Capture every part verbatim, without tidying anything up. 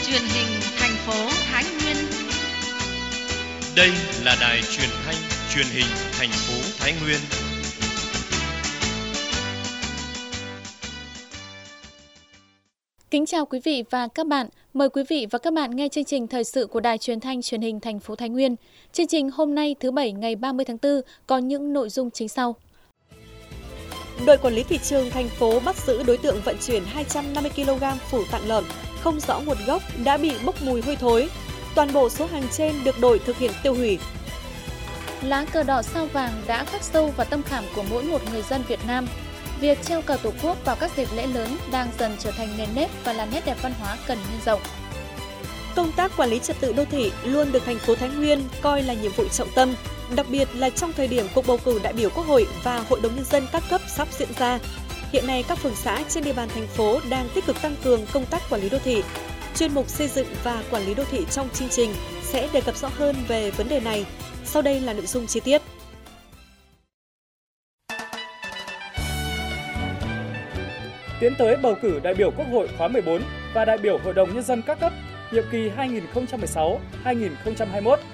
truyền hình thành phố Thái Nguyên. Đây là đài truyền thanh truyền hình thành phố Thái Nguyên. Kính chào quý vị và các bạn. Mời quý vị và các bạn nghe chương trình thời sự của Đài Truyền thanh Truyền hình thành phố Thái Nguyên. Chương trình hôm nay thứ Bảy ngày ba mươi tháng tư có những nội dung chính sau. Đội quản lý thị trường thành phố bắt giữ đối tượng vận chuyển hai trăm năm mươi ki lô gam phủ tạng lợn không rõ nguồn gốc đã bị bốc mùi hôi thối. Toàn bộ số hàng trên được đội thực hiện tiêu hủy. Lá cờ đỏ sao vàng đã khắc sâu vào tâm khảm của mỗi một người dân Việt Nam. Việc treo cờ Tổ quốc vào các dịp lễ lớn đang dần trở thành nền nếp và là nét đẹp văn hóa cần nhân rộng. Công tác quản lý trật tự đô thị luôn được thành phố Thái Nguyên coi là nhiệm vụ trọng tâm, đặc biệt là trong thời điểm cuộc bầu cử đại biểu Quốc hội và Hội đồng Nhân dân các cấp sắp diễn ra. Hiện nay, các phường xã trên địa bàn thành phố đang tích cực tăng cường công tác quản lý đô thị. Chuyên mục xây dựng và quản lý đô thị trong chương trình sẽ đề cập rõ hơn về vấn đề này. Sau đây là nội dung chi tiết. Tiến tới bầu cử đại biểu Quốc hội khóa mười bốn và đại biểu Hội đồng Nhân dân các cấp nhiệm kỳ hai nghìn không trăm mười sáu đến hai nghìn không trăm hai mươi mốt.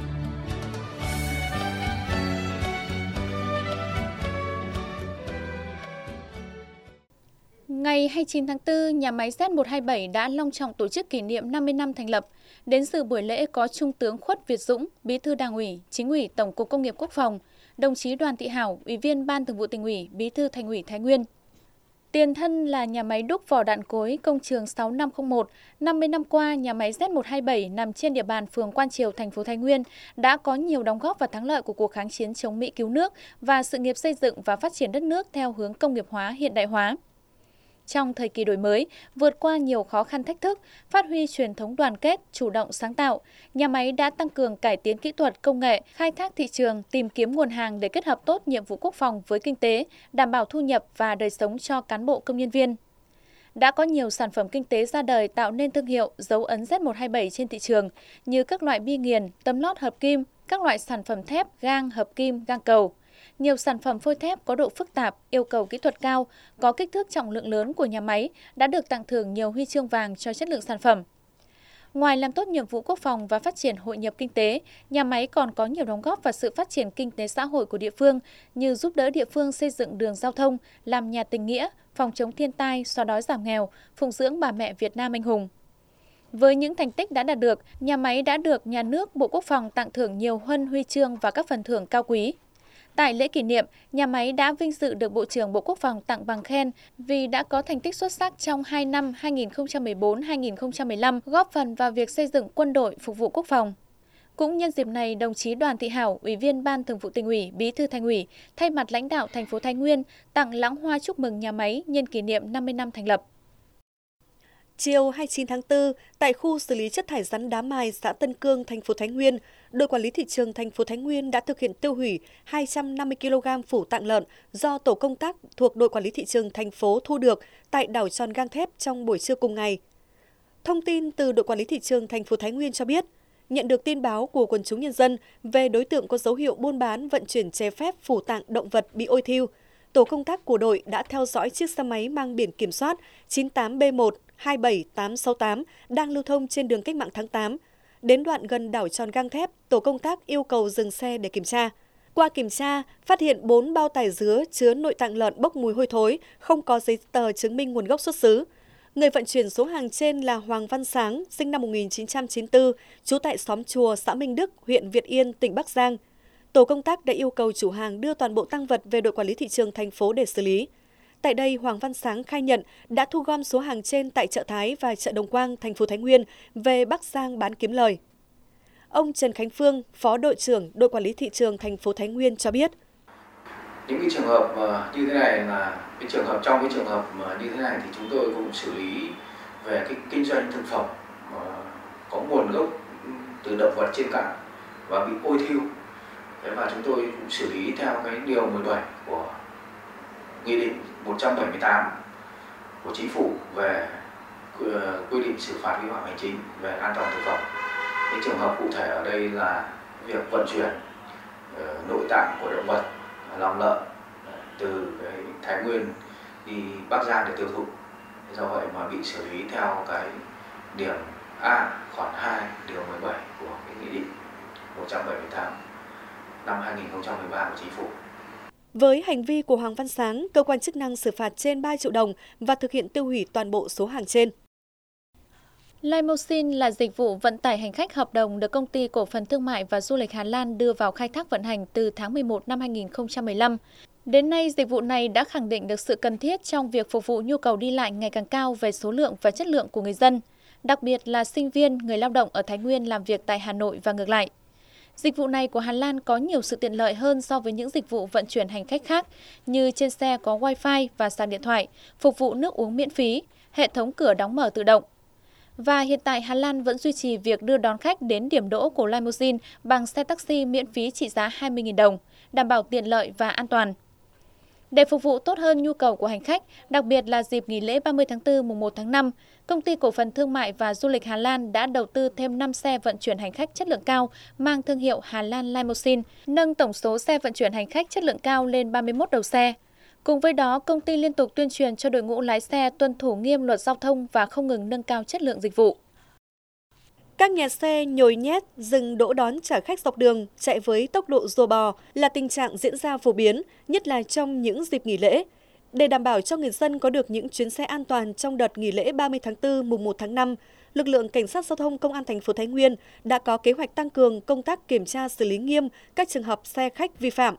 Ngày hai mươi chín tháng tư, nhà máy Z một hai bảy đã long trọng tổ chức kỷ niệm năm mươi năm thành lập. Đến dự buổi lễ có Trung tướng Khuất Việt Dũng, Bí thư Đảng ủy, Chính ủy Tổng cục Công nghiệp Quốc phòng, đồng chí Đoàn Thị Hảo, Ủy viên Ban Thường vụ Tỉnh ủy, Bí thư Thành ủy Thái Nguyên. Tiền thân là nhà máy đúc vỏ đạn cối công trường sáu năm không một, năm mươi năm qua, nhà máy Z một hai bảy nằm trên địa bàn phường Quan Triều, thành phố Thái Nguyên đã có nhiều đóng góp vào thắng lợi của cuộc kháng chiến chống Mỹ cứu nước và sự nghiệp xây dựng và phát triển đất nước theo hướng công nghiệp hóa, hiện đại hóa. Trong thời kỳ đổi mới, vượt qua nhiều khó khăn thách thức, phát huy truyền thống đoàn kết, chủ động sáng tạo, nhà máy đã tăng cường cải tiến kỹ thuật, công nghệ, khai thác thị trường, tìm kiếm nguồn hàng để kết hợp tốt nhiệm vụ quốc phòng với kinh tế, đảm bảo thu nhập và đời sống cho cán bộ công nhân viên. Đã có nhiều sản phẩm kinh tế ra đời tạo nên thương hiệu, dấu ấn Z một hai bảy trên thị trường như các loại bi nghiền, tấm lót hợp kim, các loại sản phẩm thép, gang, hợp kim, gang cầu. Nhiều sản phẩm phôi thép có độ phức tạp, yêu cầu kỹ thuật cao, có kích thước trọng lượng lớn của nhà máy đã được tặng thưởng nhiều huy chương vàng cho chất lượng sản phẩm. Ngoài làm tốt nhiệm vụ quốc phòng và phát triển hội nhập kinh tế, nhà máy còn có nhiều đóng góp vào sự phát triển kinh tế xã hội của địa phương như giúp đỡ địa phương xây dựng đường giao thông, làm nhà tình nghĩa, phòng chống thiên tai, xóa đói giảm nghèo, phụng dưỡng bà mẹ Việt Nam anh hùng. Với những thành tích đã đạt được, nhà máy đã được Nhà nước, Bộ Quốc phòng tặng thưởng nhiều huân huy chương và các phần thưởng cao quý. Tại lễ kỷ niệm, nhà máy đã vinh dự được Bộ trưởng Bộ Quốc phòng tặng bằng khen vì đã có thành tích xuất sắc trong hai năm hai nghìn không trăm mười bốn đến hai nghìn không trăm mười lăm, góp phần vào việc xây dựng quân đội phục vụ quốc phòng. Cũng nhân dịp này, đồng chí Đoàn Thị Hảo, Ủy viên Ban Thường vụ Tỉnh ủy, Bí thư Thành ủy, thay mặt lãnh đạo thành phố Thái Nguyên tặng lãng hoa chúc mừng nhà máy nhân kỷ niệm năm mươi năm thành lập. Chiều hai mươi chín tháng tư, tại khu xử lý chất thải rắn Đá Mài, xã Tân Cương, thành phố Thái Nguyên, đội quản lý thị trường thành phố Thái Nguyên đã thực hiện tiêu hủy hai trăm năm mươi ki lô gam phủ tạng lợn do tổ công tác thuộc đội quản lý thị trường thành phố thu được tại đảo Tròn Gang Thép trong buổi trưa cùng ngày. Thông tin từ đội quản lý thị trường thành phố Thái Nguyên cho biết, nhận được tin báo của quần chúng nhân dân về đối tượng có dấu hiệu buôn bán vận chuyển trái phép phủ tạng động vật bị ôi thiêu, tổ công tác của đội đã theo dõi chiếc xe máy mang biển kiểm soát chín tám B một hai bảy tám sáu tám đang lưu thông trên đường Cách mạng tháng tám. Đến đoạn gần đảo Tròn Gang Thép, tổ công tác yêu cầu dừng xe để kiểm tra. Qua kiểm tra, phát hiện bốn bao tải dứa chứa nội tạng lợn bốc mùi hôi thối, không có giấy tờ chứng minh nguồn gốc xuất xứ. Người vận chuyển số hàng trên là Hoàng Văn Sáng, sinh năm một nghìn chín trăm chín mươi tư, trú tại xóm Chùa, xã Minh Đức, huyện Việt Yên, tỉnh Bắc Giang. Tổ công tác đã yêu cầu chủ hàng đưa toàn bộ tang vật về đội quản lý thị trường thành phố để xử lý. Tại đây, Hoàng Văn Sáng khai nhận đã thu gom số hàng trên tại chợ Thái và chợ Đồng Quang, thành phố Thái Nguyên về Bắc Giang bán kiếm lời. Ông Trần Khánh Phương, Phó đội trưởng đội quản lý thị trường thành phố Thái Nguyên cho biết: Những cái trường hợp như thế này là cái trường hợp trong cái trường hợp như thế này thì chúng tôi cũng xử lý về cái kinh doanh thực phẩm có nguồn gốc từ động vật trên cạn và bị ôi thiêu. Và chúng tôi cũng xử lý theo cái điều mười bảy của Nghị định một trăm bảy mươi tám của Chính phủ về quy định xử phạt vi phạm hành chính về an toàn thực phẩm. Cái trường hợp cụ thể ở đây là việc vận chuyển nội tạng của động vật, lòng lợn từ cái Thái Nguyên đi Bắc Giang để tiêu thụ. Do vậy mà bị xử lý theo cái điểm A khoản hai điều mười bảy của cái nghị định một trăm bảy mươi tám năm hai nghìn không trăm mười ba của Chính phủ. Với hành vi của Hoàng Văn Sáng, cơ quan chức năng xử phạt trên ba triệu đồng và thực hiện tiêu hủy toàn bộ số hàng trên. Limousine là dịch vụ vận tải hành khách hợp đồng được Công ty Cổ phần Thương mại và Du lịch Hà Lan đưa vào khai thác vận hành từ tháng mười một năm hai nghìn không trăm mười lăm. Đến nay, dịch vụ này đã khẳng định được sự cần thiết trong việc phục vụ nhu cầu đi lại ngày càng cao về số lượng và chất lượng của người dân, đặc biệt là sinh viên, người lao động ở Thái Nguyên làm việc tại Hà Nội và ngược lại. Dịch vụ này của Hà Lan có nhiều sự tiện lợi hơn so với những dịch vụ vận chuyển hành khách khác, như trên xe có Wi-Fi và sạc điện thoại, phục vụ nước uống miễn phí, hệ thống cửa đóng mở tự động. Và hiện tại Hà Lan vẫn duy trì việc đưa đón khách đến điểm đỗ của Limousine bằng xe taxi miễn phí trị giá hai mươi nghìn đồng, đảm bảo tiện lợi và an toàn. Để phục vụ tốt hơn nhu cầu của hành khách, đặc biệt là dịp nghỉ lễ ba mươi tháng tư mùng một tháng năm, Công ty Cổ phần Thương mại và Du lịch Hà Lan đã đầu tư thêm năm xe vận chuyển hành khách chất lượng cao mang thương hiệu Hà Lan Limousine, nâng tổng số xe vận chuyển hành khách chất lượng cao lên ba mươi mốt đầu xe. Cùng với đó, công ty liên tục tuyên truyền cho đội ngũ lái xe tuân thủ nghiêm luật giao thông và không ngừng nâng cao chất lượng dịch vụ. Các nhà xe nhồi nhét, dừng đỗ đón trả khách dọc đường, chạy với tốc độ rùa bò là tình trạng diễn ra phổ biến, nhất là trong những dịp nghỉ lễ. Để đảm bảo cho người dân có được những chuyến xe an toàn trong đợt nghỉ lễ ba mươi tháng tư mùng một tháng năm, lực lượng Cảnh sát Giao thông Công an thành phố Thái Nguyên đã có kế hoạch tăng cường công tác kiểm tra xử lý nghiêm các trường hợp xe khách vi phạm.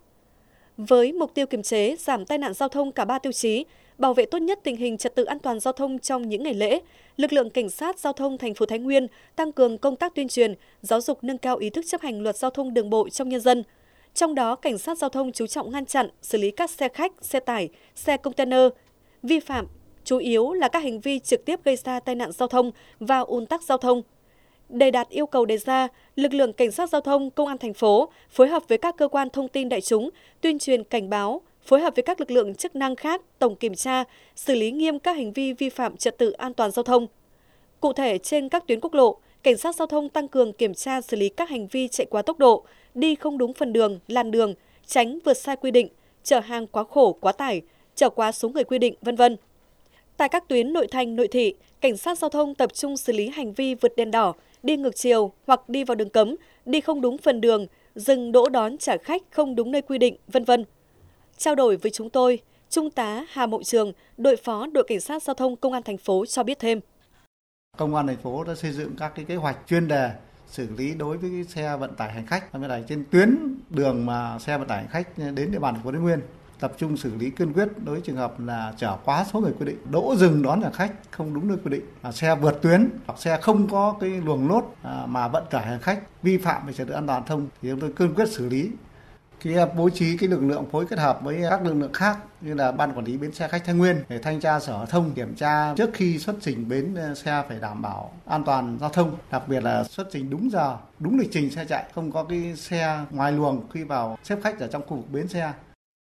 Với mục tiêu kiềm chế, giảm tai nạn giao thông cả ba tiêu chí, bảo vệ tốt nhất tình hình trật tự an toàn giao thông trong những ngày lễ, lực lượng Cảnh sát Giao thông thành phố Thái Nguyên tăng cường công tác tuyên truyền, giáo dục nâng cao ý thức chấp hành luật giao thông đường bộ trong nhân dân. Trong đó, Cảnh sát Giao thông chú trọng ngăn chặn, xử lý các xe khách, xe tải, xe container vi phạm, chủ yếu là các hành vi trực tiếp gây ra tai nạn giao thông và ùn tắc giao thông. Để đạt yêu cầu đề ra, lực lượng Cảnh sát Giao thông Công an thành phố phối hợp với các cơ quan thông tin đại chúng, tuyên truyền cảnh báo, phối hợp với các lực lượng chức năng khác, tổng kiểm tra, xử lý nghiêm các hành vi vi phạm trật tự an toàn giao thông. Cụ thể, trên các tuyến quốc lộ, Cảnh sát Giao thông tăng cường kiểm tra xử lý các hành vi chạy quá tốc độ, đi không đúng phần đường, làn đường, tránh vượt sai quy định, chở hàng quá khổ, quá tải, chở quá số người quy định, vân vân. Tại các tuyến nội thành, nội thị, Cảnh sát Giao thông tập trung xử lý hành vi vượt đèn đỏ, đi ngược chiều hoặc đi vào đường cấm, đi không đúng phần đường, dừng đỗ đón trả khách không đúng nơi quy định, vân vân. Trao đổi với chúng tôi, Trung tá Hà Mậu Trường, đội phó đội Cảnh sát Giao thông Công an thành phố cho biết thêm. Công an thành phố đã xây dựng các cái kế hoạch chuyên đề xử lý đối với cái xe vận tải hành khách trên tuyến đường mà xe vận tải hành khách đến địa bàn thành phố Thái Nguyên, tập trung xử lý kiên quyết đối với trường hợp là chở quá số người quy định, đỗ dừng đón trả khách không đúng nơi quy định, là xe vượt tuyến hoặc xe không có cái luồng lốt mà vận tải hành khách vi phạm về trật tự an toàn giao thông thì chúng tôi kiên quyết xử lý. Khi bố trí cái lực lượng phối kết hợp với các lực lượng khác như là ban quản lý bến xe khách Thái Nguyên để thanh tra sở giao thông, kiểm tra trước khi xuất trình bến xe phải đảm bảo an toàn giao thông, đặc biệt là xuất trình đúng giờ, đúng lịch trình xe chạy, không có cái xe ngoài luồng khi vào xếp khách ở trong khu vực bến xe.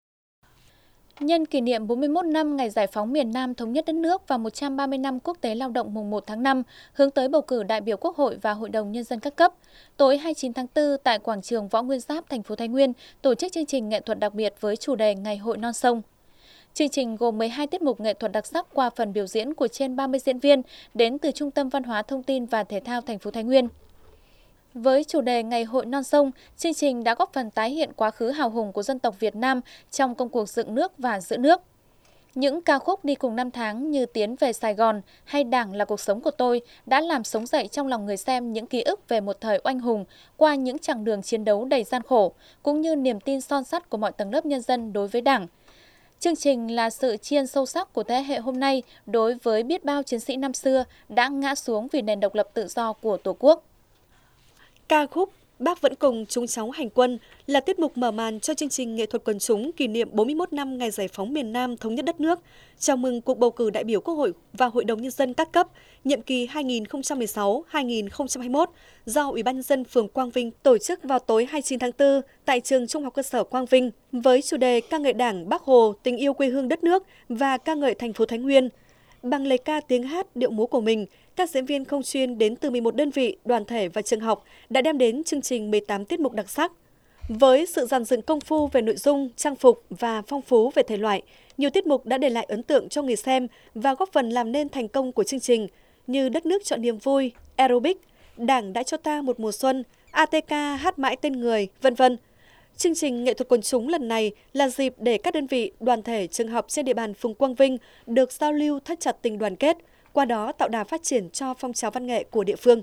Nhân kỷ niệm bốn mươi mốt năm ngày giải phóng miền Nam thống nhất đất nước và một trăm ba mươi năm Quốc tế Lao động mùng một tháng năm, hướng tới bầu cử đại biểu Quốc hội và Hội đồng Nhân dân các cấp, tối hai mươi chín tháng tư tại quảng trường Võ Nguyên Giáp, thành phố Thái Nguyên tổ chức chương trình nghệ thuật đặc biệt với chủ đề Ngày hội non sông. Chương trình gồm mười hai tiết mục nghệ thuật đặc sắc qua phần biểu diễn của trên ba mươi diễn viên đến từ Trung tâm Văn hóa Thông tin và Thể thao thành phố Thái Nguyên. Với chủ đề Ngày hội non sông, chương trình đã góp phần tái hiện quá khứ hào hùng của dân tộc Việt Nam trong công cuộc dựng nước và giữ nước. Những ca khúc đi cùng năm tháng như Tiến về Sài Gòn hay Đảng là cuộc sống của tôi đã làm sống dậy trong lòng người xem những ký ức về một thời oanh hùng qua những chặng đường chiến đấu đầy gian khổ, cũng như niềm tin son sắt của mọi tầng lớp nhân dân đối với Đảng. Chương trình là sự tri ân sâu sắc của thế hệ hôm nay đối với biết bao chiến sĩ năm xưa đã ngã xuống vì nền độc lập tự do của Tổ quốc. Ca khúc Bác vẫn cùng chúng cháu hành quân là tiết mục mở màn cho chương trình nghệ thuật quần chúng kỷ niệm bốn mươi mốt năm ngày giải phóng miền Nam thống nhất đất nước, chào mừng cuộc bầu cử đại biểu Quốc hội và Hội đồng Nhân dân các cấp, nhiệm kỳ hai nghìn không trăm mười sáu đến hai nghìn không trăm hai mươi mốt do Ủy ban Nhân dân phường Quang Vinh tổ chức vào tối hai mươi chín tháng tư tại trường Trung học cơ sở Quang Vinh với chủ đề ca ngợi Đảng, Bác Hồ, tình yêu quê hương đất nước và ca ngợi thành phố Thái Nguyên. Bằng lời ca, tiếng hát, điệu múa của mình, các diễn viên không chuyên đến từ mười một đơn vị, đoàn thể và trường học đã đem đến chương trình mười tám tiết mục đặc sắc. Với sự dàn dựng công phu về nội dung, trang phục và phong phú về thể loại, nhiều tiết mục đã để lại ấn tượng cho người xem và góp phần làm nên thành công của chương trình. như Đất nước chọn niềm vui, aerobic, Đảng đã cho ta một mùa xuân, a tê ca hát mãi tên người, vân vân. Chương trình nghệ thuật quần chúng lần này là dịp để các đơn vị, đoàn thể, trường học trên địa bàn phường Quang Vinh được giao lưu thắt chặt tình đoàn kết, qua đó tạo đà phát triển cho phong trào văn nghệ của địa phương.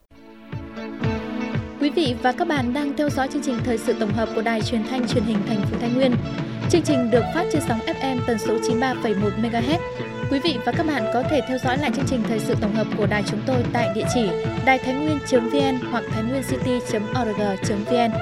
Quý vị và các bạn đang theo dõi chương trình thời sự tổng hợp của Đài Truyền thanh Truyền hình thành phố Thái Nguyên. Chương trình được phát trên sóng ép em tần số chín mươi ba phẩy một mê ga héc. Quý vị và các bạn có thể theo dõi lại chương trình thời sự tổng hợp của đài chúng tôi tại địa chỉ đài thái nguyên chấm vn hoặc thái nguyên city chấm org chấm vn.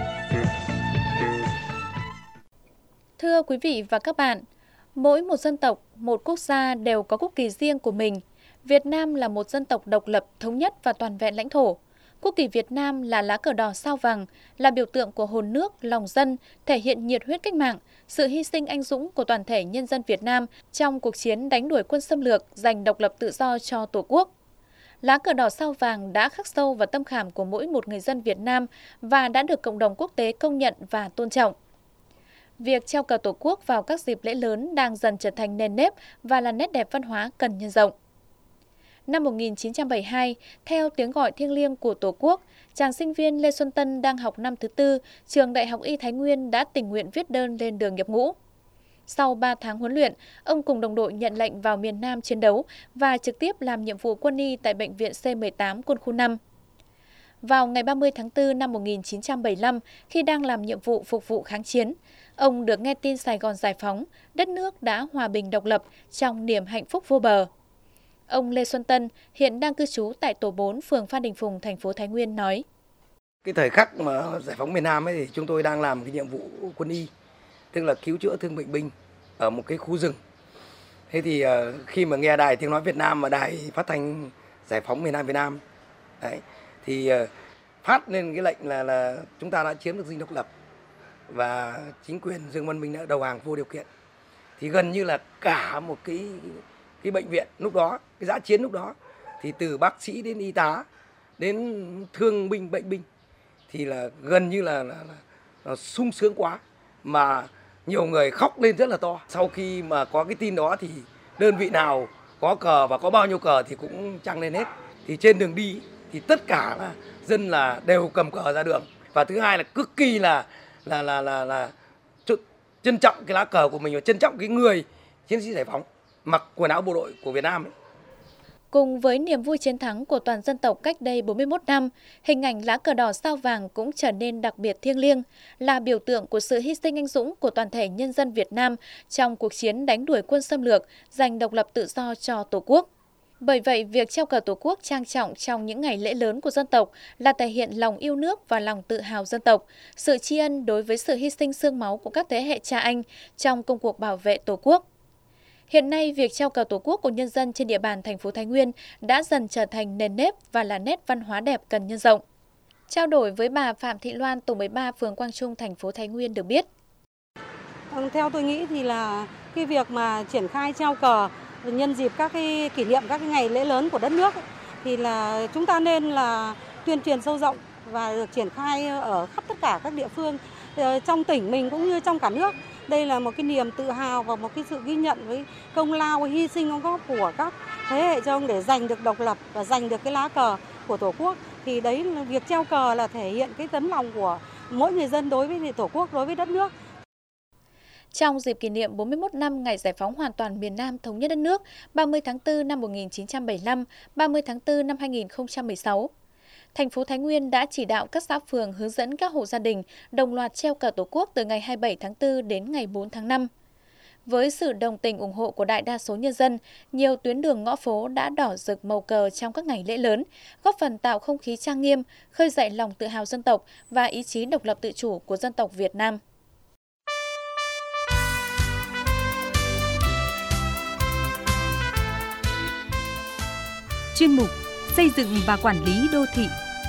Thưa quý vị và các bạn, mỗi một dân tộc, một quốc gia đều có quốc kỳ riêng của mình. Việt Nam là một dân tộc độc lập, thống nhất và toàn vẹn lãnh thổ. Quốc kỳ Việt Nam là lá cờ đỏ sao vàng, là biểu tượng của hồn nước, lòng dân, thể hiện nhiệt huyết cách mạng, sự hy sinh anh dũng của toàn thể nhân dân Việt Nam trong cuộc chiến đánh đuổi quân xâm lược, giành độc lập tự do cho Tổ quốc. Lá cờ đỏ sao vàng đã khắc sâu vào tâm khảm của mỗi một người dân Việt Nam và đã được cộng đồng quốc tế công nhận và tôn trọng. Việc treo cờ Tổ quốc vào các dịp lễ lớn đang dần trở thành nền nếp và là nét đẹp văn hóa cần nhân rộng. Năm một nghìn chín trăm bảy mươi hai, theo tiếng gọi thiêng liêng của Tổ quốc, chàng sinh viên Lê Xuân Tân đang học năm thứ tư, trường Đại học Y Thái Nguyên đã tình nguyện viết đơn lên đường nhập ngũ. Sau ba tháng huấn luyện, ông cùng đồng đội nhận lệnh vào miền Nam chiến đấu và trực tiếp làm nhiệm vụ quân y tại Bệnh viện C mười tám Quân khu năm. Vào ngày ba mươi tháng tư năm một nghìn chín trăm bảy mươi lăm, khi đang làm nhiệm vụ phục vụ kháng chiến, ông được nghe tin Sài Gòn giải phóng, đất nước đã hòa bình độc lập trong niềm hạnh phúc vô bờ. Ông Lê Xuân Tân hiện đang cư trú tại tổ bốn, phường Phan Đình Phùng, thành phố Thái Nguyên nói: Cái thời khắc mà giải phóng miền Nam ấy thì chúng tôi đang làm cái nhiệm vụ quân y, tức là cứu chữa thương bệnh binh ở một cái khu rừng. Thế thì uh, khi mà nghe đài tiếng nói Việt Nam và đài phát thanh giải phóng miền Nam Việt Nam, đấy, thì uh, phát lên cái lệnh là là chúng ta đã chiếm được dinh độc lập và chính quyền Dương Văn Minh đã đầu hàng vô điều kiện. Thì gần như là cả một cái cái bệnh viện lúc đó, cái dã chiến lúc đó, thì từ bác sĩ đến y tá đến thương binh bệnh binh thì là gần như là, là, là, là sung sướng quá, mà nhiều người khóc lên rất là to. Sau khi mà có cái tin đó thì đơn vị nào có cờ và có bao nhiêu cờ thì cũng trăng lên hết. Thì trên đường đi thì tất cả là dân là đều cầm cờ ra đường, và thứ hai là cực kỳ là là là là, là trân trọng cái lá cờ của mình và trân trọng cái người chiến sĩ giải phóng mặc quần áo bộ đội của Việt Nam ấy. Cùng với niềm vui chiến thắng của toàn dân tộc cách đây bốn mươi mốt năm, hình ảnh lá cờ đỏ sao vàng cũng trở nên đặc biệt thiêng liêng, là biểu tượng của sự hy sinh anh dũng của toàn thể nhân dân Việt Nam trong cuộc chiến đánh đuổi quân xâm lược, giành độc lập tự do cho Tổ quốc. Bởi vậy, việc treo cờ Tổ quốc trang trọng trong những ngày lễ lớn của dân tộc là thể hiện lòng yêu nước và lòng tự hào dân tộc, sự tri ân đối với sự hy sinh xương máu của các thế hệ cha anh trong công cuộc bảo vệ Tổ quốc. Hiện nay, việc treo cờ Tổ quốc của nhân dân trên địa bàn thành phố Thái Nguyên đã dần trở thành nền nếp và là nét văn hóa đẹp cần nhân rộng. Trao đổi với bà Phạm Thị Loan, tổ mười ba, phường Quang Trung, thành phố Thái Nguyên được biết: Theo tôi nghĩ thì là cái việc mà triển khai treo cờ nhân dịp các cái kỷ niệm các cái ngày lễ lớn của đất nước ấy, thì là chúng ta nên là tuyên truyền sâu rộng và được triển khai ở khắp tất cả các địa phương trong tỉnh mình cũng như trong cả nước. Đây là một cái niềm tự hào và một cái sự ghi nhận với công lao, hy sinh đóng góp của các thế hệ cha ông để giành được độc lập và giành được cái lá cờ của Tổ quốc. Thì đấy là việc treo cờ là thể hiện cái tấm lòng của mỗi người dân đối với Tổ quốc, đối với đất nước. Trong dịp kỷ niệm bốn mươi mốt năm ngày giải phóng hoàn toàn miền Nam thống nhất đất nước, ba mươi tháng tư năm một nghìn chín trăm bảy mươi lăm, ba mươi tháng tư năm hai nghìn không trăm mười sáu, thành phố Thái Nguyên đã chỉ đạo các xã phường hướng dẫn các hộ gia đình đồng loạt treo cờ Tổ quốc từ ngày hai mươi bảy tháng tư đến ngày bốn tháng năm. Với sự đồng tình ủng hộ của đại đa số nhân dân, nhiều tuyến đường ngõ phố đã đỏ rực màu cờ trong các ngày lễ lớn, góp phần tạo không khí trang nghiêm, khơi dậy lòng tự hào dân tộc và ý chí độc lập tự chủ của dân tộc Việt Nam. Chuyên mục Xây dựng và quản lý đô thị.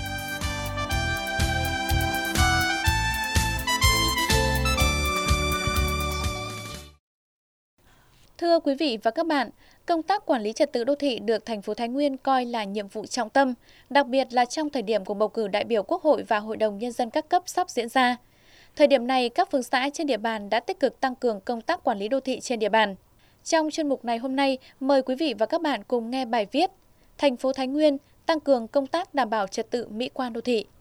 Thưa quý vị và các bạn, công tác quản lý trật tự đô thị được thành phố Thái Nguyên coi là nhiệm vụ trọng tâm, đặc biệt là trong thời điểm của bầu cử đại biểu Quốc hội và Hội đồng Nhân dân các cấp sắp diễn ra. Thời điểm này, các phường xã trên địa bàn đã tích cực tăng cường công tác quản lý đô thị trên địa bàn. Trong chuyên mục này hôm nay, mời quý vị và các bạn cùng nghe bài viết thành phố Thái Nguyên tăng cường công tác đảm bảo trật tự mỹ quan đô thị.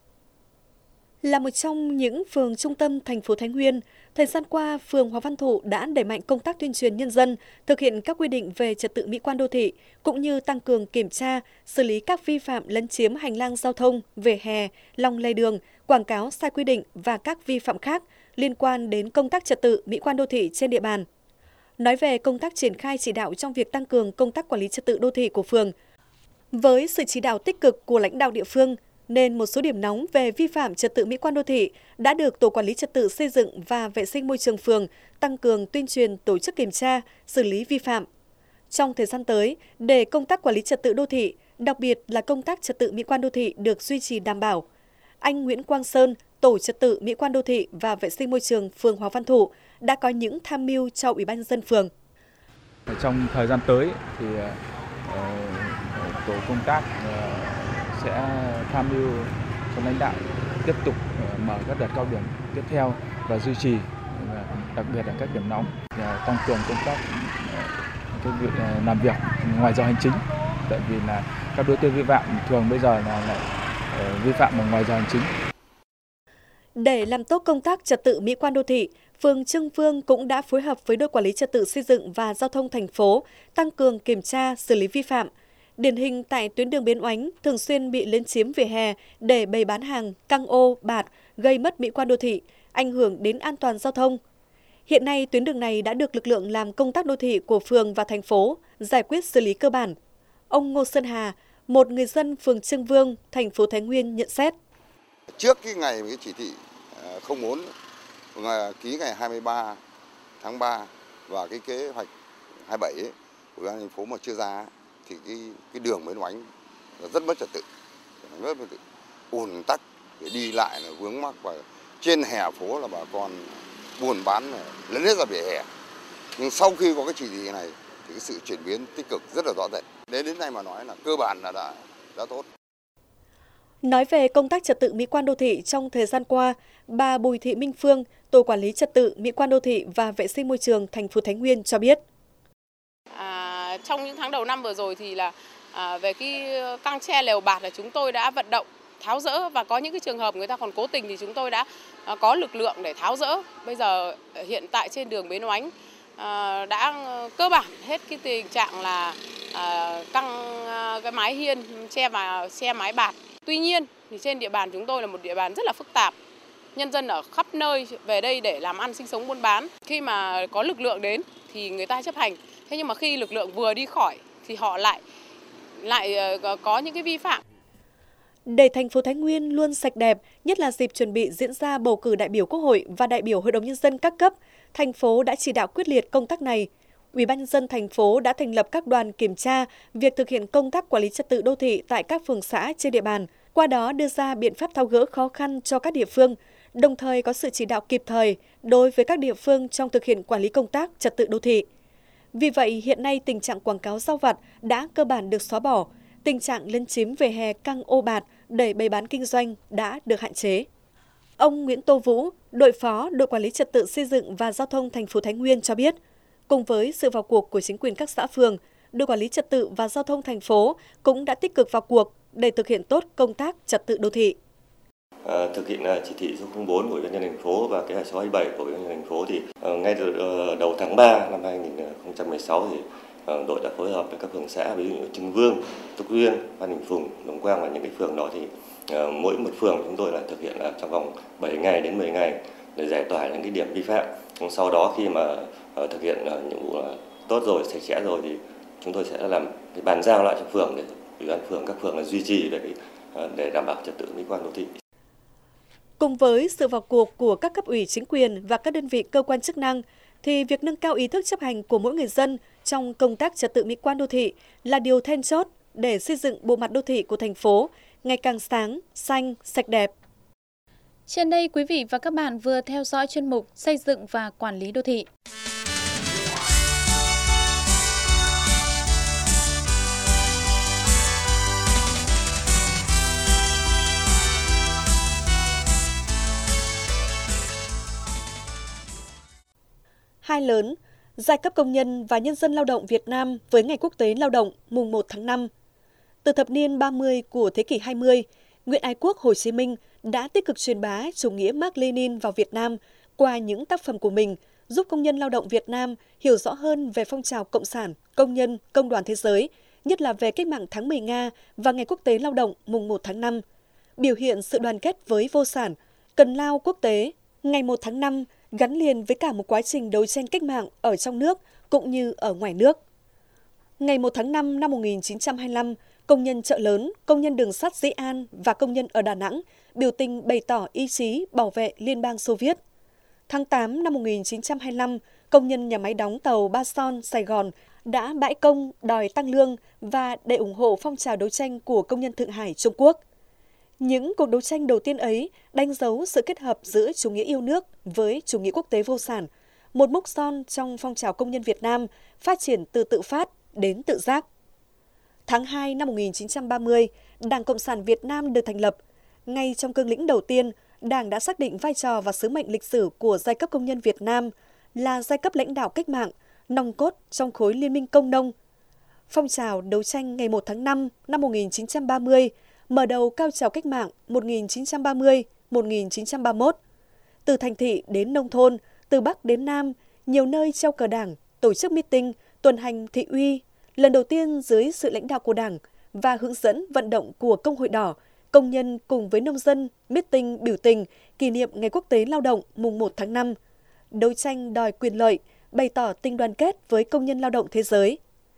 Là một trong những phường trung tâm thành phố Thái Nguyên, thời gian qua, phường Hoàng Văn Thụ đã đẩy mạnh công tác tuyên truyền nhân dân, thực hiện các quy định về trật tự mỹ quan đô thị, cũng như tăng cường kiểm tra, xử lý các vi phạm lấn chiếm hành lang giao thông, vỉa hè, lòng lề đường, quảng cáo sai quy định và các vi phạm khác liên quan đến công tác trật tự mỹ quan đô thị trên địa bàn. Nói về công tác triển khai chỉ đạo trong việc tăng cường công tác quản lý trật tự đô thị của phường, với sự chỉ đạo tích cực của lãnh đạo địa phương, nên một số điểm nóng về vi phạm trật tự mỹ quan đô thị đã được Tổ quản lý trật tự xây dựng và vệ sinh môi trường phường tăng cường tuyên truyền, tổ chức kiểm tra, xử lý vi phạm. Trong thời gian tới, để công tác quản lý trật tự đô thị, đặc biệt là công tác trật tự mỹ quan đô thị được duy trì đảm bảo, anh Nguyễn Quang Sơn, Tổ trật tự mỹ quan đô thị và vệ sinh môi trường phường Hoàng Văn Thụ đã có những tham mưu cho Ủy ban nhân dân phường. Trong thời gian tới thì uh, tổ công tác uh, sẽ tham mưu cho lãnh đạo tiếp tục mở các đợt cao điểm tiếp theo và duy trì, đặc biệt là các điểm nóng, tăng cường công tác cái việc làm việc ngoài giờ hành chính, tại vì là các đối tượng vi phạm thường bây giờ là lại vi phạm ở ngoài giờ hành chính. Để làm tốt công tác trật tự mỹ quan đô thị, phường Trưng Vương cũng đã phối hợp với đội quản lý trật tự xây dựng và giao thông thành phố tăng cường kiểm tra, xử lý vi phạm. Điển hình tại tuyến đường Bến Oánh thường xuyên bị lấn chiếm vỉa hè để bày bán hàng, căng ô, bạt, gây mất mỹ quan đô thị, ảnh hưởng đến an toàn giao thông. Hiện nay, tuyến đường này đã được lực lượng làm công tác đô thị của phường và thành phố giải quyết xử lý cơ bản. Ông Ngô Sơn Hà, một người dân phường Trưng Vương, thành phố Thái Nguyên nhận xét. Trước cái ngày cái chỉ thị không bốn ký ngày hai mươi ba tháng ba và cái kế hoạch hai mươi bảy ấy, của Ủy ban thành phố mà chưa ra thì cái cái đường Bến Oánh rất mất trật tự, rất mất trật tự, ùn tắc để đi lại là vướng mắc, và trên hè phố là bà con buôn bán lấn hết ra vỉa hè. Nhưng sau khi có cái chỉ thị này thì cái sự chuyển biến tích cực rất là rõ rệt. Đến đến nay mà nói là cơ bản là đã đã tốt. Nói về công tác trật tự mỹ quan đô thị trong thời gian qua, bà Bùi Thị Minh Phương, Tổ quản lý trật tự mỹ quan đô thị và vệ sinh môi trường thành phố Thái Nguyên cho biết. À, trong những tháng đầu năm vừa rồi thì là à, về cái căng tre lều bạt là chúng tôi đã vận động tháo dỡ, và có những cái trường hợp người ta còn cố tình thì chúng tôi đã à, có lực lượng để tháo dỡ. Bây giờ hiện tại trên đường Bến Oánh à, đã cơ bản hết cái tình trạng là à, căng à, cái mái hiên che và che mái bạt. Tuy nhiên thì trên địa bàn chúng tôi là một địa bàn rất là phức tạp. Nhân dân ở khắp nơi về đây để làm ăn sinh sống buôn bán. Khi mà có lực lượng đến thì người ta chấp hành. Thế nhưng mà khi lực lượng vừa đi khỏi thì họ lại lại có những cái vi phạm. Để thành phố Thái Nguyên luôn sạch đẹp, nhất là dịp chuẩn bị diễn ra bầu cử đại biểu Quốc hội và đại biểu Hội đồng nhân dân các cấp, thành phố đã chỉ đạo quyết liệt công tác này. Ủy ban nhân dân thành phố đã thành lập các đoàn kiểm tra việc thực hiện công tác quản lý trật tự đô thị tại các phường xã trên địa bàn, qua đó đưa ra biện pháp tháo gỡ khó khăn cho các địa phương, đồng thời có sự chỉ đạo kịp thời đối với các địa phương trong thực hiện quản lý công tác trật tự đô thị. Vì vậy, hiện nay tình trạng quảng cáo rau vặt đã cơ bản được xóa bỏ, tình trạng lấn chiếm vỉa hè căng ô bạt để bày bán kinh doanh đã được hạn chế. Ông Nguyễn Tô Vũ, đội phó đội quản lý trật tự xây dựng và giao thông thành phố Thái Nguyên cho biết, cùng với sự vào cuộc của chính quyền các xã phường, đội quản lý trật tự và giao thông thành phố cũng đã tích cực vào cuộc để thực hiện tốt công tác trật tự đô thị. À, thực hiện chỉ thị số không bốn của Ủy ban nhân dân thành phố và kế hoạch số hai mươi bảy của Ủy ban nhân dân thành phố thì uh, ngay từ uh, đầu tháng ba năm hai nghìn không trăm mười sáu thì uh, đội đã phối hợp với các phường xã, ví dụ như Trưng Vương, Túc Uyên, Phan Đình Phùng, Đồng Quang, và những cái phường đó thì uh, mỗi một phường chúng tôi là thực hiện là trong vòng bảy ngày đến mười ngày để giải tỏa những cái điểm vi phạm. Sau đó khi mà uh, thực hiện uh, nhiệm vụ uh, tốt rồi, sạch sẽ rồi thì chúng tôi sẽ làm cái bàn giao lại cho phường để Ủy ban phường các phường là duy trì về cái uh, để đảm bảo trật tự mỹ quan đô thị. Cùng với sự vào cuộc của các cấp ủy chính quyền và các đơn vị cơ quan chức năng, thì việc nâng cao ý thức chấp hành của mỗi người dân trong công tác trật tự mỹ quan đô thị là điều then chốt để xây dựng bộ mặt đô thị của thành phố ngày càng sáng, xanh, sạch đẹp. Trên đây, quý vị và các bạn vừa theo dõi chuyên mục Xây dựng và Quản lý đô thị. Hai lớn, giai cấp công nhân và nhân dân lao động Việt Nam với Ngày Quốc tế Lao động mùng một tháng năm. Từ thập niên ba mươi của thế kỷ hai mươi, Nguyễn Ái Quốc Hồ Chí Minh đã tích cực truyền bá chủ nghĩa Mác Lênin vào Việt Nam qua những tác phẩm của mình, giúp công nhân lao động Việt Nam hiểu rõ hơn về phong trào cộng sản, công nhân, công đoàn thế giới, nhất là về cách mạng tháng mười Nga và Ngày Quốc tế Lao động mùng một tháng năm, biểu hiện sự đoàn kết với vô sản, cần lao quốc tế. Ngày một tháng năm gắn liền với cả một quá trình đấu tranh cách mạng ở trong nước cũng như ở ngoài nước. Ngày một tháng năm năm một nghìn chín trăm hai mươi lăm, công nhân Chợ Lớn, công nhân đường sắt Dĩ An và công nhân ở Đà Nẵng biểu tình bày tỏ ý chí bảo vệ Liên bang Xô Viết. Tháng tám năm một nghìn chín trăm hai mươi lăm, công nhân nhà máy đóng tàu Ba Son, Sài Gòn đã bãi công đòi tăng lương và để ủng hộ phong trào đấu tranh của công nhân Thượng Hải, Trung Quốc. Những cuộc đấu tranh đầu tiên ấy đánh dấu sự kết hợp giữa chủ nghĩa yêu nước với chủ nghĩa quốc tế vô sản, một mốc son trong phong trào công nhân Việt Nam phát triển từ tự phát đến tự giác. Tháng hai năm một nghìn chín trăm ba mươi, Đảng Cộng sản Việt Nam được thành lập. Ngay trong cương lĩnh đầu tiên, Đảng đã xác định vai trò và sứ mệnh lịch sử của giai cấp công nhân Việt Nam là giai cấp lãnh đạo cách mạng, nòng cốt trong khối Liên minh Công nông. Phong trào đấu tranh ngày một tháng năm năm một nghìn chín trăm ba mươi, mở đầu cao trào cách mạng một nghìn chín trăm ba mươi đến một nghìn chín trăm ba mươi mốt. Từ thành thị đến nông thôn, từ Bắc đến Nam, nhiều nơi treo cờ Đảng, tổ chức meeting, tuần hành thị uy, lần đầu tiên dưới sự lãnh đạo của Đảng và hướng dẫn vận động của Công hội Đỏ, công nhân cùng với nông dân, meeting biểu tình, kỷ niệm Ngày Quốc tế Lao động mùng một tháng năm, đấu tranh đòi quyền lợi, bày tỏ tình đoàn kết với công nhân lao động thế giới.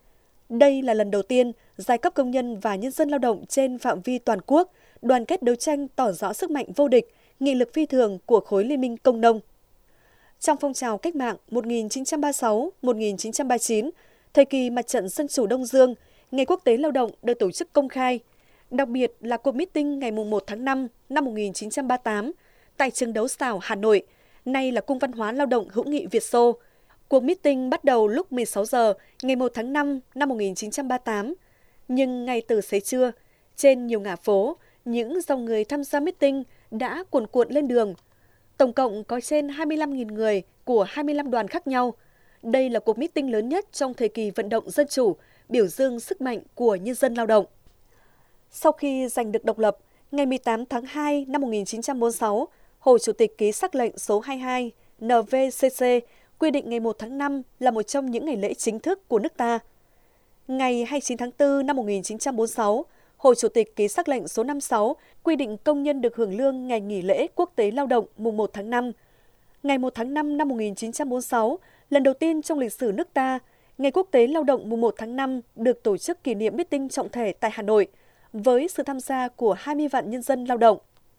Đây là lần đầu tiên giai cấp công nhân và nhân dân lao động trên phạm vi toàn quốc đoàn kết đấu tranh tỏ rõ sức mạnh vô địch, nghị lực phi thường của khối Liên minh Công nông. Trong phong trào cách mạng một nghìn chín trăm ba mươi sáu đến một nghìn chín trăm ba mươi chín, thời kỳ Mặt trận Dân chủ Đông Dương, Ngày Quốc tế Lao động được tổ chức công khai, đặc biệt là cuộc meeting ngày mùng một tháng năm năm một nghìn chín trăm ba mươi tám tại trường Đấu Xảo, Hà Nội, nay là Cung văn hóa Lao động hữu nghị Việt Xô. Cuộc meeting bắt đầu lúc mười sáu giờ ngày một tháng năm năm một nghìn chín trăm ba mươi tám, nhưng ngay từ xế trưa, trên nhiều ngã phố, những dòng người tham gia meeting đã cuồn cuộn lên đường. Tổng cộng có trên hai mươi lăm nghìn người của hai mươi lăm đoàn khác nhau. Đây là cuộc meeting lớn nhất trong thời kỳ vận động dân chủ, biểu dương sức mạnh của nhân dân lao động. Sau khi giành được độc lập, ngày mười tám tháng hai năm một nghìn chín trăm bốn mươi sáu, Hồ Chủ tịch ký sắc lệnh số hai mươi hai N V C C quy định ngày một tháng năm là một trong những ngày lễ chính thức của nước ta. Ngày hai mươi chín tháng tư năm một nghìn chín trăm bốn mươi sáu, Hồ Chủ tịch ký sắc lệnh số năm mươi sáu quy định công nhân được hưởng lương ngày nghỉ lễ Quốc tế Lao động mùng một tháng năm. Ngày một tháng năm năm một nghìn chín trăm bốn mươi sáu, lần đầu tiên trong lịch sử nước ta, Ngày Quốc tế Lao động mùng một tháng năm được tổ chức kỷ niệm meeting trọng thể tại Hà Nội, với sự tham gia của hai mươi vạn nhân dân lao động.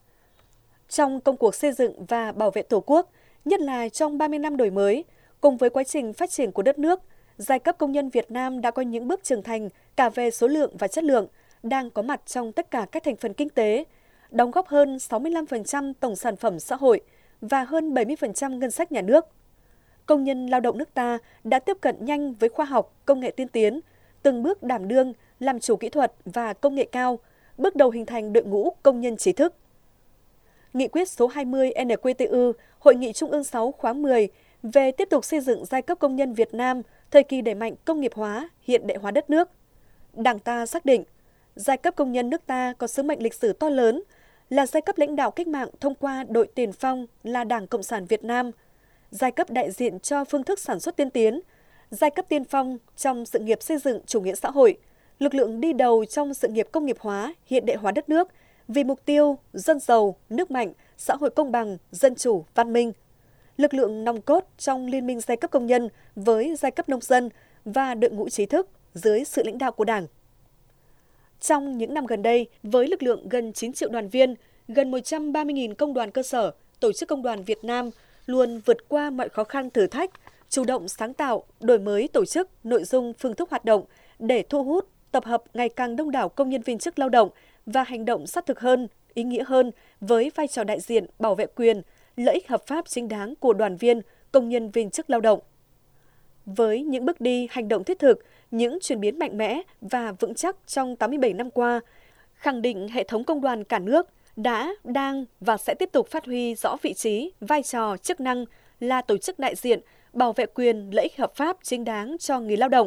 Trong công cuộc xây dựng và bảo vệ Tổ quốc, nhất là trong ba mươi năm đổi mới, cùng với quá trình phát triển của đất nước, giai cấp công nhân Việt Nam đã có những bước trưởng thành cả về số lượng và chất lượng, đang có mặt trong tất cả các thành phần kinh tế, đóng góp hơn sáu mươi lăm phần trăm tổng sản phẩm xã hội và hơn bảy mươi phần trăm ngân sách nhà nước. Công nhân lao động nước ta đã tiếp cận nhanh với khoa học, công nghệ tiên tiến, từng bước đảm đương, làm chủ kỹ thuật và công nghệ cao, bước đầu hình thành đội ngũ công nhân trí thức. Nghị quyết số hai mươi N Q T U, Hội nghị Trung ương sáu khóa mười về tiếp tục xây dựng giai cấp công nhân Việt Nam thời kỳ đẩy mạnh công nghiệp hóa, hiện đại hóa đất nước. Đảng ta xác định, giai cấp công nhân nước ta có sứ mệnh lịch sử to lớn, là giai cấp lãnh đạo cách mạng thông qua đội tiền phong là Đảng Cộng sản Việt Nam, giai cấp đại diện cho phương thức sản xuất tiên tiến, giai cấp tiên phong trong sự nghiệp xây dựng chủ nghĩa xã hội, lực lượng đi đầu trong sự nghiệp công nghiệp hóa, hiện đại hóa đất nước vì mục tiêu dân giàu, nước mạnh, xã hội công bằng, dân chủ, văn minh. Lực lượng nòng cốt trong liên minh giai cấp công nhân với giai cấp nông dân và đội ngũ trí thức dưới sự lãnh đạo của Đảng. Trong những năm gần đây, với lực lượng gần chín triệu đoàn viên, gần một trăm ba mươi nghìn công đoàn cơ sở, Tổ chức Công đoàn Việt Nam luôn vượt qua mọi khó khăn thử thách, chủ động sáng tạo, đổi mới tổ chức, nội dung, phương thức hoạt động để thu hút, tập hợp ngày càng đông đảo công nhân viên chức lao động và hành động sát thực hơn, ý nghĩa hơn với vai trò đại diện bảo vệ quyền, lợi ích hợp pháp chính đáng của đoàn viên, công nhân viên chức lao động. Với những bước đi hành động thiết thực, những chuyển biến mạnh mẽ và vững chắc trong tám mươi bảy năm qua, khẳng định hệ thống công đoàn cả nước đã, đang và sẽ tiếp tục phát huy rõ vị trí, vai trò, chức năng là tổ chức đại diện, bảo vệ quyền, lợi ích hợp pháp chính đáng cho người lao động,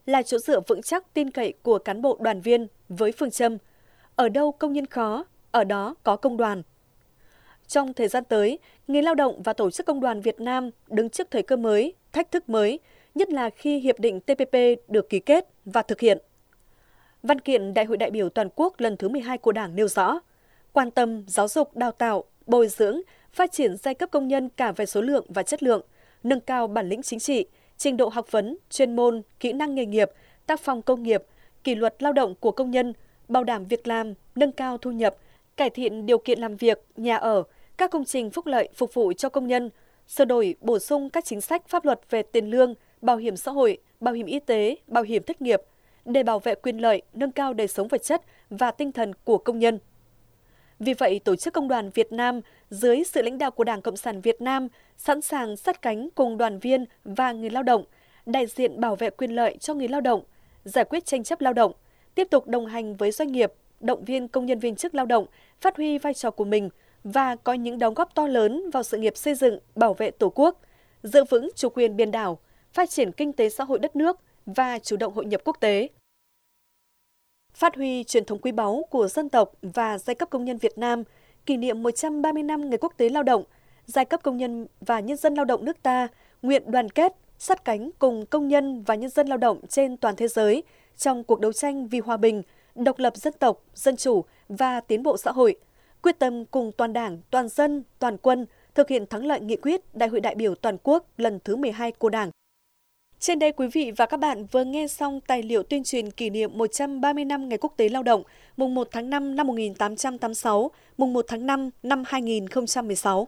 là chỗ dựa vững chắc tin cậy của cán bộ đoàn viên với phương châm ở đâu công nhân khó, ở đó có công đoàn. Trong thời gian tới, người lao động và Tổ chức Công đoàn Việt Nam đứng trước thời cơ mới, thách thức mới, nhất là khi Hiệp định T P P được ký kết và thực hiện. Văn kiện Đại hội đại biểu toàn quốc lần thứ mười hai của Đảng nêu rõ, quan tâm giáo dục, đào tạo, bồi dưỡng, phát triển giai cấp công nhân cả về số lượng và chất lượng, nâng cao bản lĩnh chính trị, trình độ học vấn, chuyên môn, kỹ năng nghề nghiệp, tác phong công nghiệp, kỷ luật lao động của công nhân, bảo đảm việc làm, nâng cao thu nhập, cải thiện điều kiện làm việc, nhà ở, các công trình phúc lợi phục vụ cho công nhân, sửa đổi, bổ sung các chính sách pháp luật về tiền lương, bảo hiểm xã hội, bảo hiểm y tế, bảo hiểm thất nghiệp, để bảo vệ quyền lợi, nâng cao đời sống vật chất và tinh thần của công nhân. Vì vậy, Tổ chức Công đoàn Việt Nam dưới sự lãnh đạo của Đảng Cộng sản Việt Nam sẵn sàng sát cánh cùng đoàn viên và người lao động, đại diện bảo vệ quyền lợi cho người lao động, giải quyết tranh chấp lao động, tiếp tục đồng hành với doanh nghiệp, động viên công nhân viên chức lao động phát huy vai trò của mình và có những đóng góp to lớn vào sự nghiệp xây dựng, bảo vệ Tổ quốc, giữ vững chủ quyền biển đảo, phát triển kinh tế xã hội đất nước và chủ động hội nhập quốc tế. Phát huy truyền thống quý báu của dân tộc và giai cấp công nhân Việt Nam, kỷ niệm một trăm ba mươi năm Ngày Quốc tế Lao động, giai cấp công nhân và nhân dân lao động nước ta nguyện đoàn kết, sát cánh cùng công nhân và nhân dân lao động trên toàn thế giới trong cuộc đấu tranh vì hòa bình, độc lập dân tộc, dân chủ và tiến bộ xã hội, quyết tâm cùng toàn Đảng, toàn dân, toàn quân thực hiện thắng lợi nghị quyết Đại hội đại biểu toàn quốc lần thứ mười hai của Đảng. Trên đây quý vị và các bạn vừa nghe xong tài liệu tuyên truyền kỷ niệm một trăm ba mươi năm Ngày Quốc tế Lao động, mùng một tháng năm năm một nghìn tám trăm tám mươi sáu, mùng một tháng năm năm hai nghìn không trăm mười sáu.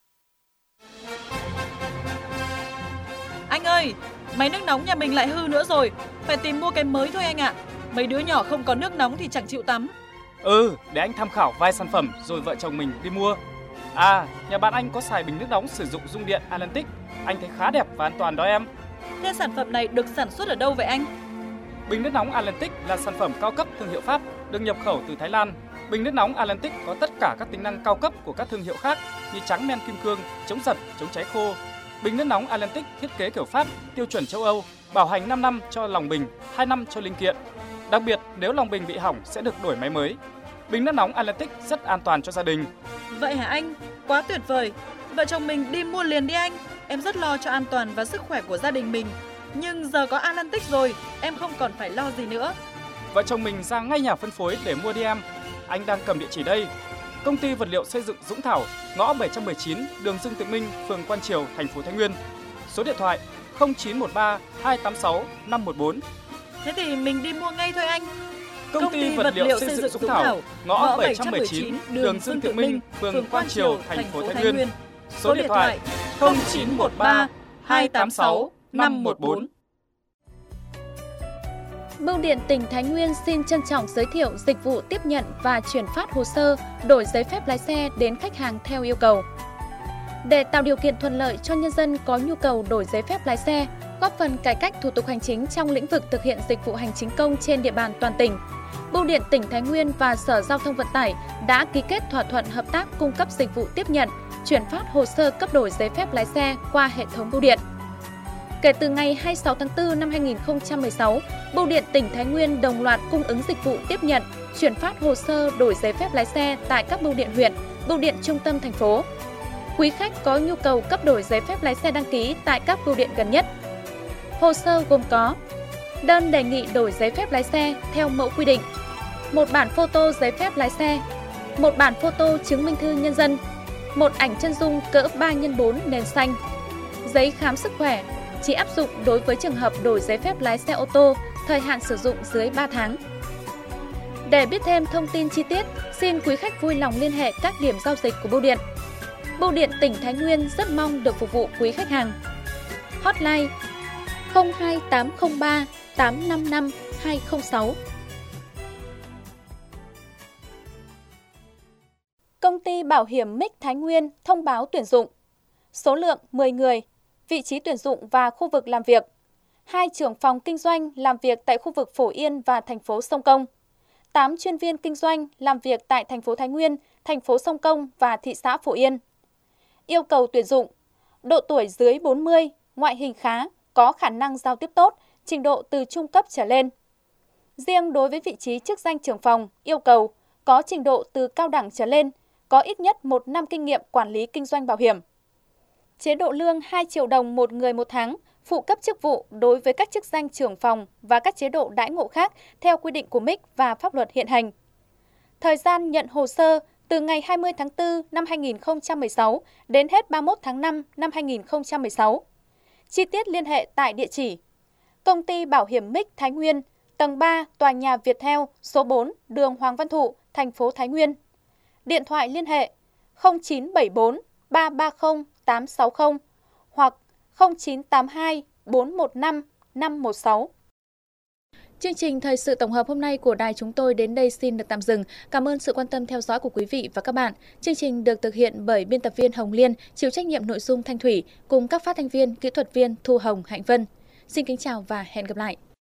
Anh ơi, máy nước nóng nhà mình lại hư nữa rồi, phải tìm mua cái mới thôi anh ạ. Mấy đứa nhỏ không có nước nóng thì chẳng chịu tắm. Ừ, để anh tham khảo vài sản phẩm rồi vợ chồng mình đi mua. À, nhà bạn anh có xài bình nước nóng sử dụng dung điện Atlantic, anh thấy khá đẹp và an toàn đó em. Thế sản phẩm này được sản xuất ở đâu vậy anh? Bình nước nóng Atlantic là sản phẩm cao cấp thương hiệu Pháp, được nhập khẩu từ Thái Lan. Bình nước nóng Atlantic có tất cả các tính năng cao cấp của các thương hiệu khác như trắng men kim cương, chống giật, chống cháy khô. Bình nước nóng Atlantic thiết kế kiểu Pháp, tiêu chuẩn châu Âu, bảo hành năm năm cho lòng bình, hai năm cho linh kiện. Đặc biệt, nếu lòng bình bị hỏng sẽ được đổi máy mới. Bình nước nóng Atlantic rất an toàn cho gia đình. Vậy hả anh? Quá tuyệt vời. Vợ chồng mình đi mua liền đi anh. Em rất lo cho an toàn và sức khỏe của gia đình mình. Nhưng giờ có Atlantic rồi, em không còn phải lo gì nữa. Vợ chồng mình ra ngay nhà phân phối để mua đi em. Anh đang cầm địa chỉ đây. Công ty vật liệu xây dựng Dũng Thảo, ngõ bảy trăm mười chín, đường Dương Tự Minh, phường Quan Triều, thành phố Thái Nguyên. Số điện thoại không chín một ba hai tám sáu năm một bốn. Thế thì mình đi mua ngay thôi anh. Công, Công ty, ty vật liệu xây dựng Dũng Thảo, ngõ bảy trăm mười chín, đường Dương Tự Minh, phường Quan Triều, thành phố Thái Nguyên. Số điện thoại không chín một ba hai tám sáu năm một bốn. Bưu điện tỉnh Thái Nguyên xin trân trọng giới thiệu dịch vụ tiếp nhận và chuyển phát hồ sơ đổi giấy phép lái xe đến khách hàng theo yêu cầu. Để tạo điều kiện thuận lợi cho nhân dân có nhu cầu đổi giấy phép lái xe, góp phần cải cách thủ tục hành chính trong lĩnh vực thực hiện dịch vụ hành chính công trên địa bàn toàn tỉnh, Bưu điện tỉnh Thái Nguyên và Sở Giao thông Vận tải đã ký kết thỏa thuận hợp tác cung cấp dịch vụ tiếp nhận, chuyển phát hồ sơ cấp đổi giấy phép lái xe qua hệ thống bưu điện. Kể từ ngày hai mươi sáu tháng tư năm hai nghìn không trăm mười sáu, Bưu điện tỉnh Thái Nguyên đồng loạt cung ứng dịch vụ tiếp nhận, chuyển phát hồ sơ đổi giấy phép lái xe tại các bưu điện huyện, bưu điện trung tâm thành phố. Quý khách có nhu cầu cấp đổi giấy phép lái xe đăng ký tại các bưu điện gần nhất. Hồ sơ gồm có đơn đề nghị đổi giấy phép lái xe theo mẫu quy định, một bản photo giấy phép lái xe, một bản photo chứng minh thư nhân dân, một ảnh chân dung cỡ ba nhân bốn nền xanh, giấy khám sức khỏe, chỉ áp dụng đối với trường hợp đổi giấy phép lái xe ô tô, thời hạn sử dụng dưới ba tháng. Để biết thêm thông tin chi tiết, xin quý khách vui lòng liên hệ các điểm giao dịch của bưu điện. Bưu điện tỉnh Thái Nguyên rất mong được phục vụ quý khách hàng. Hotline không hai tám không ba tám năm năm hai không sáu. Công ty bảo hiểm Mic Thái Nguyên thông báo tuyển dụng. Số lượng mười người, vị trí tuyển dụng và khu vực làm việc. hai trưởng phòng kinh doanh làm việc tại khu vực Phổ Yên và thành phố Sông Công. tám chuyên viên kinh doanh làm việc tại thành phố Thái Nguyên, thành phố Sông Công và thị xã Phổ Yên. Yêu cầu tuyển dụng: độ tuổi dưới bốn mươi, ngoại hình khá, có khả năng giao tiếp tốt, trình độ từ trung cấp trở lên. Riêng đối với vị trí chức danh trưởng phòng, yêu cầu có trình độ từ cao đẳng trở lên, có ít nhất một năm kinh nghiệm quản lý kinh doanh bảo hiểm. Chế độ lương hai triệu đồng một người một tháng, phụ cấp chức vụ đối với các chức danh trưởng phòng và các chế độ đãi ngộ khác theo quy định của em i xê và pháp luật hiện hành. Thời gian nhận hồ sơ từ ngày hai mươi tháng tư năm hai nghìn không trăm mười sáu đến hết ba mươi mốt tháng năm năm hai nghìn không trăm mười sáu. Chi tiết liên hệ tại địa chỉ Công ty Bảo hiểm em i xê Thái Nguyên, tầng ba, tòa nhà Viettel, số bốn, đường Hoàng Văn Thụ, thành phố Thái Nguyên. Điện thoại liên hệ không chín bảy bốn ba ba không tám sáu không hoặc không chín tám hai bốn một năm năm một sáu. Chương trình thời sự tổng hợp hôm nay của đài chúng tôi đến đây xin được tạm dừng. Cảm ơn sự quan tâm theo dõi của quý vị và các bạn. Chương trình được thực hiện bởi biên tập viên Hồng Liên, chịu trách nhiệm nội dung Thanh Thủy cùng các phát thanh viên, kỹ thuật viên Thu Hồng, Hạnh Vân. Xin kính chào và hẹn gặp lại.